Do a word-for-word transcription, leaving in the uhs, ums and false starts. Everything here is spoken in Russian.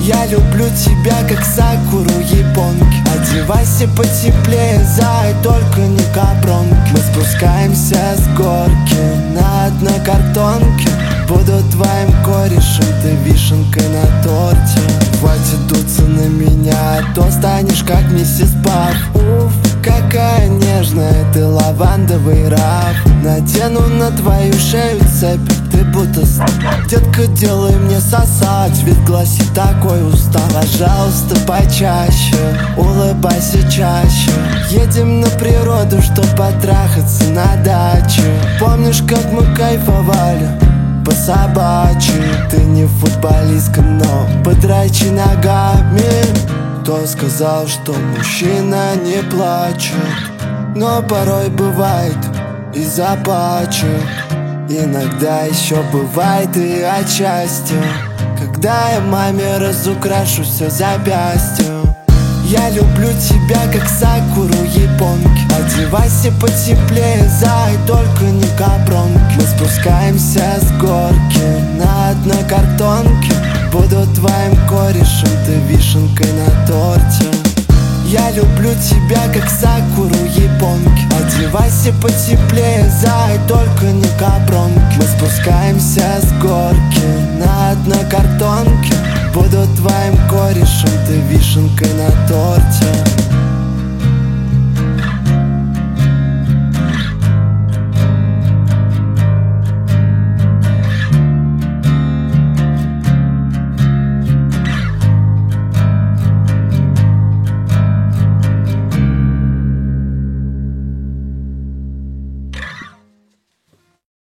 Я люблю тебя, как сакуру японки. Одевайся потеплее, зай, только не капронки. Мы спускаемся с горки на однокартонке. Буду твоим корешем, ты вишенкой на торте. Хватит дуться на меня, а то станешь как миссис Пафф. Уф, какая нежная ты, лавандовый раф. Надену на твою шею цепь, ты будто с... Детка, делай мне сосать, ведь гласит такой устав. Пожалуйста, почаще, улыбайся чаще. Едем на природу, чтоб потрахаться на даче. Помнишь, как мы кайфовали? По собачьи. Ты не футболистка, но подрачи ногами. Кто сказал, что мужчина не плачет? Но порой бывает из-за пачек. Иногда еще бывает и отчасти, когда я маме разукрашу все запястье. Я люблю тебя, как сакуру японки. Одевайся потеплее, зай, только не капронки. Мы спускаемся с горки на однокартонке. Буду твоим корешем, ты вишенкой на торте. Я люблю тебя, как сакуру японки. Одевайся потеплее, зай, только не капронки. Мы спускаемся с горки на однокартонке. Буду твоим корешем, ты вишенкой на торте.